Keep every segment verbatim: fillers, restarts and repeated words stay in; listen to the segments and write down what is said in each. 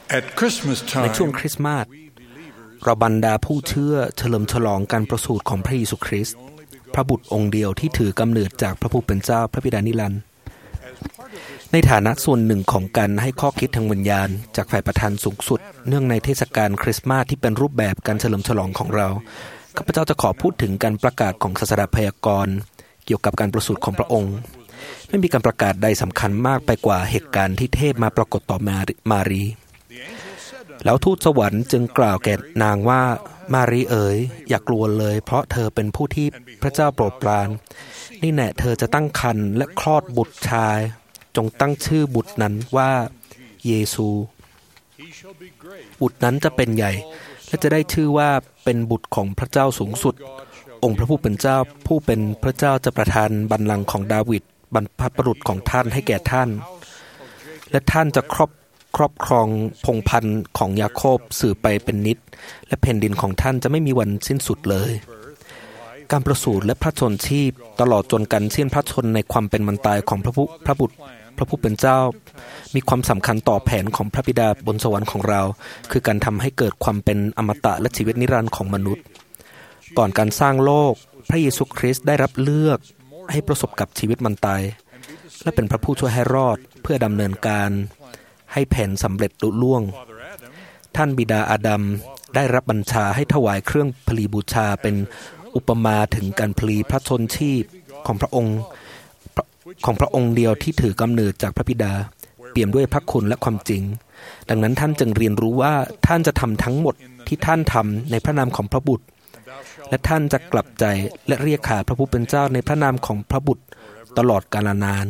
ในช่วงคริสต์มาสเราบรรดาผู้เชื่อเฉลิมฉลองการประสูติของพระเยซูคริสต์พระบุตรองค์เดียวที่ถือกำเนิดจากพระผู้เป็นเจ้าพระบิดานิรันดร์ในฐานะส่วนหนึ่งของการให้ข้อคิดทางวิญญาณจากฝ่ายประธานสูงสุดเนื่องในเทศกาลคริสต์มาสที่เป็นรูปแบบการเฉลิมฉลองของเราข้าพเจ้าจะขอพูดถึงการประกาศของศาสดาพยากรณ์เกี่ยวกับการประสูติของพระองค์ไม่มีการประกาศใดสำคัญมากไปกว่าเหตุการณ์ที่เทพมาปรากฏต่อมารีแล้วทูตสวรรค์จึงกล่าวแก่นางว่ามารีเอ๋ยอย่ากลัวเลยเพราะเธอเป็นผู้ที่พระเจ้าโปรดปรานนี่แน่เธอจะตั้งครรภ์และคลอดบุตรชายจงตั้งชื่อบุตรนั้นว่าเยซูบุตรนั้นจะเป็นใหญ่และจะได้ชื่อว่าเป็นบุตรของพระเจ้าสูงสุดองค์พระผู้เป็นเจ้าผู้เป็นพระเจ้าจะประทานบัลลังก์ของดาวิดบรรพบุรุษของท่านให้แก่ท่านและท่านจะครอบครอบครองพงศ์พันธุ์ของยาโคบสืบไปเป็นนิจและแผ่นดินของท่านจะไม่มีวันสิ้นสุดเลยการประสูติและพระชนชีพตลอดจนการสิ้นพระชนในความเป็นมันตายของพระผู้พระบุตรพระผู้เป็นเจ้ามีความสำคัญต่อแผนของพระบิดาบนสวรรค์ของเราคือการทำให้เกิดความเป็นอมตะและชีวิตนิรันดร์ของมนุษย์ก่อนการสร้างโลกพระเยซูคริสต์ได้รับเลือกให้ประสบกับชีวิตมันตายและเป็นพระผู้ช่วยให้รอดเพื่อดำเนินการให้แผนสำเร็จลุล่วงท่านบิดาอาดัมได้รับบัญชาให้ถวายเครื่องพลีบูชาเป็นอุปมาถึงการพลีพระชนชีพของพระองค์ของพระองค์เดียวที่ถือกำเนิดจากพระบิดาเปี่ยมด้วยพระคุณและความจริงดังนั้นท่านจึงเรียนรู้ว่าท่านจะทำทั้งหมดที่ท่านทำในพระนามของพระบุตรและท่านจะกลับใจและเรียกหาพระผู้เป็นเจ้าในพระนามของพระบุตรตลอดกาลนาน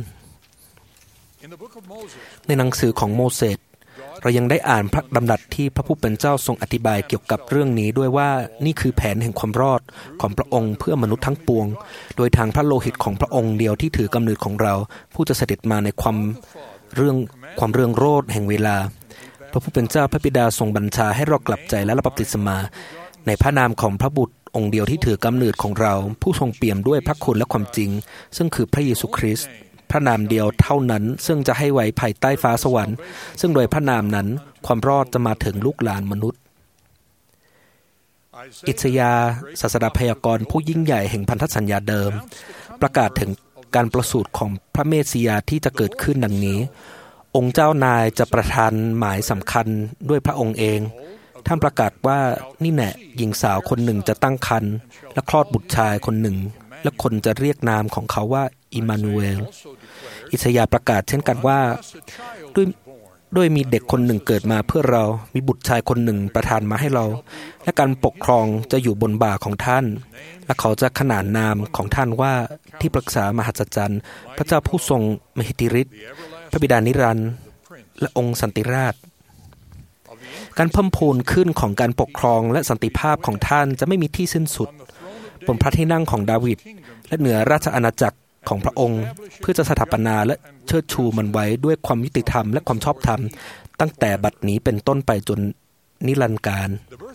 ในหนังสือของโมเสสเรายังได้อ่านพระดำรัสที่พระผู้เป็นเจ้าทรงอธิบายเกี่ยวกับเรื่องนี้ด้วยว่านี่คือแผนแห่งความรอดของพระองค์เพื่อมนุษย์ทั้งปวงโดยทางพระโลหิตของพระองค์เดียวที่ถือกำเนิดของเราผู้จะเสด็จมาในความเรื่องความเรืองโรจน์แห่งเวลาพระผู้เป็นเจ้าพระบิดาทรงบัญชาให้เรากลับใจและรับบัพติศมาในพระนามของพระบุตรองค์เดียวที่ถือกำเนิดของเราผู้ทรงเปี่ยมด้วยพระคุณและความจริงซึ่งคือพระเยซูคริสต์พระนามเดียวเท่านั้นซึ่งจะให้ไว้ภายใต้ฟ้าสวรรค์ซึ่งโดยพระนามนั้นความรอดจะมาถึงลูกหลานมนุษย์อิสยาห์ศาสดาพยากรณ์ผู้ยิ่งใหญ่แห่งพันธสัญญาเดิมประกาศถึงการประสูติของพระเมสสิยาที่จะเกิดขึ้นดังนี้องค์เจ้านายจะประทานหมายสำคัญด้วยพระองค์เองท่านประกาศว่านี่แน่หญิงสาวคนหนึ่งจะตั้งครรภ์และคลอดบุตรชายคนหนึ่งและคนจะเรียกนามของเขาว่าอิมมานูเอลอิสยาห์ประกาศเช่นกันว่าด้วยด้วยมีเด็กคนหนึ่งเกิดมาเพื่อเรามีบุตรชายคนหนึ่งประทานมาให้เราและการปกครองจะอยู่บนบ่าของท่านและเขาจะขนานนามของท่านว่าที่ปรึกษามหัศจรรย์พระเจ้าผู้ทรงมหิทธิฤทธิ์พระบิดานิรันดร์และองค์สันติราชการเพิ่มพูนขึ้นของการปกครองและสันติภาพของท่านจะไม่มีที่สิ้นสุดบนพระที่นั่งของดาวิดและเหนือราชอาณาจักรของพระองค์เพื่อจะสถาปนาและเชิดชูมันไว้ด้วยความยุติธรรมและความชอบธรรมตั้งแต่บัดนี้เป็นต้นไปจนนิรันดร์กาล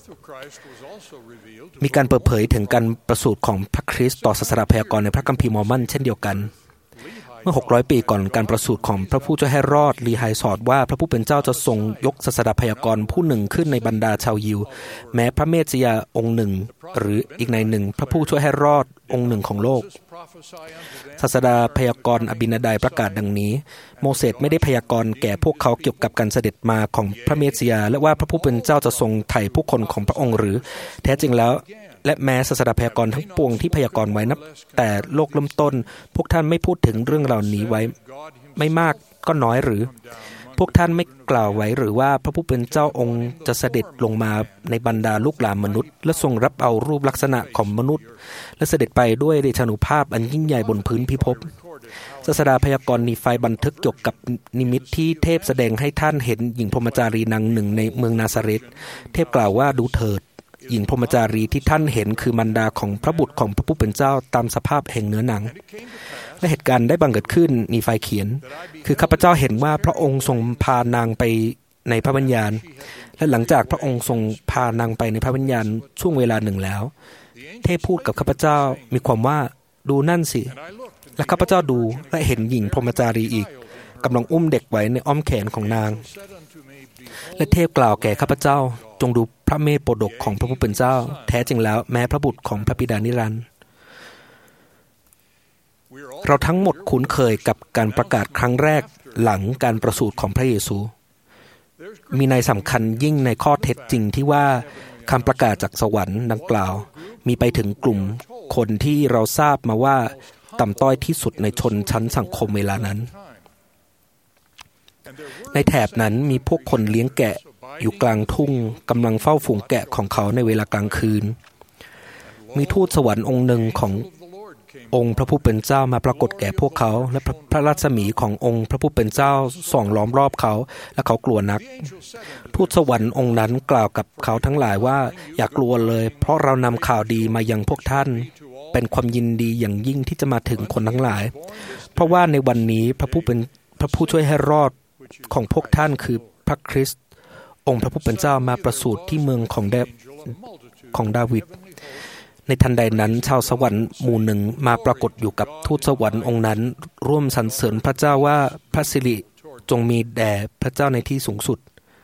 มีการเปิดเผยถึงการประสูติของพระคริสต์ต่อศาสดาพยากรณ์ในพระคัมภีร์มอร์มอนเช่นเดียวกันเมื่อหกร้อยปีก่อนการประสูติของพระผู้ช่วยให้รอดลีไฮสอดว่าพระผู้เป็นเจ้าจะทรงยกศาสดาพยากรณ์ผู้หนึ่งขึ้นในบรรดาชาวยิวแม้พระเมสสิยาองค์หนึ่งหรืออีกในหนึ่งพระผู้ช่วยให้รอดองค์หนึ่งของโลกศาสดาพยากรณ์อบินาดายประกาศดังนี้โมเสสไม่ได้พยากรณ์แก่พวกเขาเกี่ยวกับการเสด็จมาของพระเมสสิยาและว่าพระผู้เป็นเจ้าจะทรงไถ่ผู้คนของพระองค์หรือแท้จริงแล้วและแม้ศาสดาพยากรณ์ทั้งปวงที่พยากรณ์ไว้นับแต่โลกเริ่มต้นพวกท่านไม่พูดถึงเรื่องเหล่านี้ไว้ไม่มากก็น้อยหรือพวกท่านไม่กล่าวไว้หรือว่าพระผู้เป็นเจ้าองค์จะเสด็จลงมาในบรรดาลูกหลานมนุษย์และทรงรับเอารูปลักษณะของมนุษย์และเสด็จไปด้วยเดชานุภาพอันยิ่งใหญ่บนพื้นพิภพศาสดาพยากรณ์นีไฟบันทึกเกี่ยวกับนิมิตที่เทพแสดงให้ท่านเห็นหญิงพรหมจารีนางหนึ่งในเมืองนาซาเรตเทพกล่าวว่าดูเถิดหญิงพรหมจารีที่ท่านเห็นคือมารดาของพระบุตรของพระผู้เป็นเจ้าตามสภาพแห่งเนื้อหนังและเหตุการณ์ได้บังเกิดขึ้นนีไฟเขียนคือข้าพเจ้าเห็นว่าพระองค์ทรงพานางไปในพระวิญญาณและหลังจากพระองค์ทรงพานางไปในพระวิญญาณช่วงเวลาหนึ่งแล้วเทพพูดกับข้าพเจ้ามีความว่าดูนั่นสิและข้าพเจ้าดูและเห็นหญิงพรหมจารีอีกกำลังอุ้มเด็กไว้ในอ้อมแขนของนางและเทพกล่าวแก่ข้าพเจ้าจงดูพระเมธโปรดกของพระผู้เป็นเจ้าแท้จริงแล้วแม้พระบุตรของพระบิดานิรันดร์เราทั้งหมดคุ้นเคยกับการประกาศครั้งแรกหลังการประสูติของพระเยซูมีนัยสำคัญยิ่งในข้อเท็จจริงที่ว่าคำประกาศจากสวรรค์ดังกล่าวมีไปถึงกลุ่มคนที่เราทราบมาว่าต่ำต้อยที่สุดในชนชั้นสังคมเวลานั้นในแถบนั้นมีพวกคนเลี้ยงแกะอยู่กลางทุ่งกำลังเฝ้าฝูงแกะของเขาในเวลากลางคืนมีทูตสวรรค์องค์หนึ่งขององค์พระผู้เป็นเจ้ามาปรากฏแก่พวกเขาและพระรัศมีขององค์พระผู้เป็นเจ้าส่องล้อมรอบเขาและเขากลัวนักทูตสวรรค์องค์นั้นกล่าวกับเขาทั้งหลายว่าอย่ากลัวเลยเพราะเรานำข่าวดีมายังพวกท่านเป็นความยินดีอย่างยิ่งที่จะมาถึงคนทั้งหลายเพราะว่าในวันนี้พระผู้เป็นพระผู้ช่วยให้รอดของพวกท่านคือพระคริสต์องค์พระผู้เป็นเจ้ามาประสูติที่เมืองของดาของดาวิดในทันใดนั้นชาวสวรรค์หมู่หนึ่งมาปรากฏอยู่กับทูตสวรรค์องค์นั้นร่วมสรรเสริญพระเจ้าว่าพระสิริจงมีแด่พระเจ้าในที่สูงสุด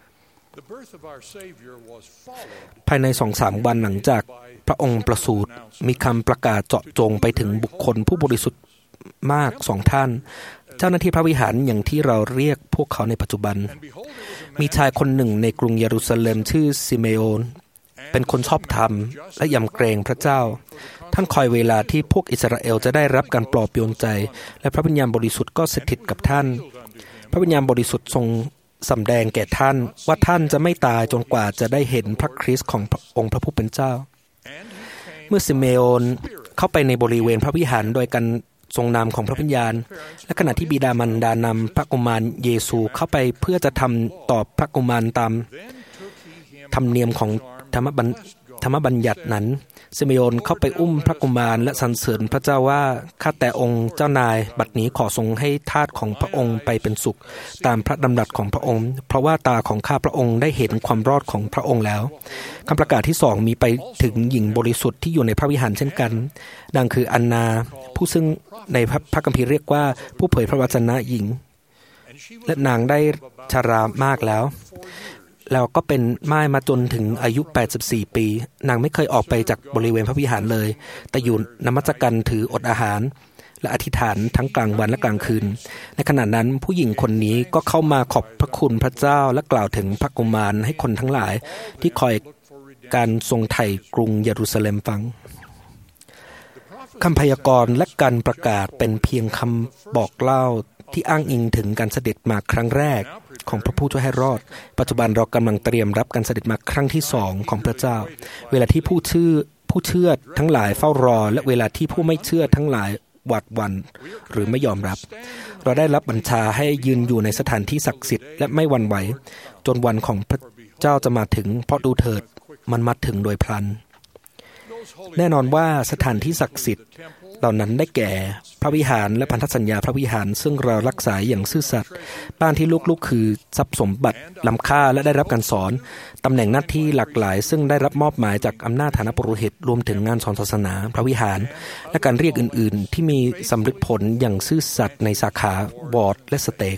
ภายใน สองถึงสาม วันหลังจากพระองค์ประสูติมีคำประกาศเจาะจงไปถึงบุคคลผู้บริสุทธิ์มากสองท่านเจ้าหน้าที่พระวิหารอย่างที่เราเรียกพวกเขาในปัจจุบันมีชายคนหนึ่งในกรุงเยรูซาเล็มชื่อซิเมโอนเป็นคนชอบธรรมและยำเกรงพระเจ้าท่านคอยเวลาที่พวกอิสราเอลจะได้รับการปลอบโยนใจและพระวิญญาณบริสุทธิ์ก็สถิตกับท่านพระวิญญาณบริสุทธิ์ทรงสำแดงแก่ท่านว่าท่านจะไม่ตายจนกว่าจะได้เห็นพระคริสต์ขององค์พระผู้เป็นเจ้าเมื่อซิเมโอนเข้าไปในบริเวณพระวิหารโดยการทรงนามของพระวิญญาณและขณะที่บิดามารดานำพระกุมารเยซูเข้าไปเพื่อจะทำตอบพระกุมารตามธรรมเนียมของธรรมบัญธรรมบัญญัตินั้นซิเมโอนเข้าไปอุ้มพระกุมารและสรรเสริญพระเจ้าว่าข้าแต่องค์เจ้านายบัดนี้ขอทรงให้ทาสของพระองค์ไปเป็นสุขตามพระดำรัสของพระองค์เพราะว่าตาของข้าพระองค์ได้เห็นความรอดของพระองค์แล้วคำประกาศที่สองมีไปถึงหญิงบริสุทธิ์ที่อยู่ในพระวิหารเช่นกันดังคืออันนาผู้ซึ่งในพระคัมภีร์เรียกว่าผู้เผยพระวจนะหญิงและนางได้ชรามากแล้วแล้วก็เป็นม่ายมาจนถึงอายุแปดสิบสี่ปีนางไม่เคยออกไปจากบริเวณพระวิหารเลยแต่อยู่นมัสการถืออดอาหารและอธิษฐานทั้งกลางวันและกลางคืนในขณะนั้นผู้หญิงคนนี้ก็เข้ามาขอบพระคุณพระเจ้าและกล่าวถึงพระกุมารให้คนทั้งหลายที่คอยการทรงไถ่กรุงเยรูซาเล็มฟังคำพยากรณ์และการประกาศเป็นเพียงคำบอกเล่าที่อ้างอิงถึงการเสด็จมาครั้งแรกของพระผู้ช่วยให้รอดปัจจุบันเรากำลังเตรียมรับการเสด็จมาครั้งที่สองของพระเจ้าเวลาที่ผู้เชื่อผู้เชื่อทั้งหลายเฝ้ารอและเวลาที่ผู้ไม่เชื่อทั้งหลายหวาดหวั่นหรือไม่ยอมรับเราได้รับบัญชาให้ยืนอยู่ในสถานที่ศักดิ์สิทธิ์และไม่หวั่นไหวจนวันของพระเจ้าจะมาถึงเพราะดูเถิดมันมาถึงโดยพลันแน่นอนว่าสถานที่ศักดิ์สิทธิ์เหล่านั้นได้แก่พระวิหารและพันธสัญญาพระวิหารซึ่งเรารักษาอย่างซื่อสัตย์บ้านที่ลูกๆคือทรัพย์สมบัติล้ำค่าและได้รับการสอนตำแหน่งหน้าที่หลากหลายซึ่งได้รับมอบหมายจากอำนาจฐานะปุโรหิตรวมถึงงานสอนศาสนาพระวิหารและการเรียกอื่นๆที่มีสำเร็จผลอย่างซื่อสัตย์ในสาขาวอร์ดและสเต็ก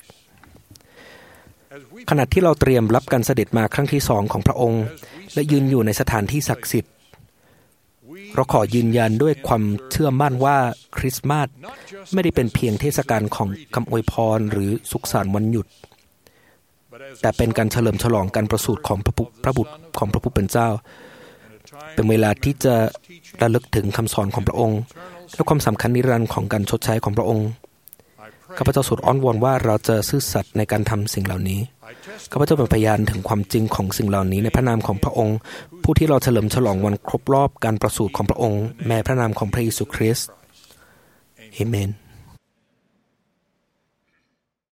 ขณะที่เราเตรียมรับการเสด็จมาครั้งที่สองของพระองค์และยืนอยู่ในสถานที่ศักดิ์สิทธิ์เราขอยืนยันด้วยความเชื่อมั่นว่าคริสต์มาสไม่ได้เป็นเพียงเทศกาลของคำอวยพรหรือสุขสันต์วันหยุดแต่เป็นการเฉลิมฉลองการประสูติของพระบุตรของพระผู้เป็นเจ้าเป็นเวลาที่จะระลึกถึงคำสอนของพระองค์และความสำคัญนิรันดร์ของการชดใช้ของพระองค์ข้าพเจ้าสุดอ้อนวอนว่าเราจะซื่อสัตย์ในการทำสิ่งเหล่านี้ข้าพเจ้าเป็นพยานถึงความจริงของสิ่งเหล่านี้ในพระนามของพระองค์ผู้ที่เราเฉลิมฉลองวันครบรอบการประสูติของพระองค์แม้พระนามของพระเยซูคริสต์อาเมน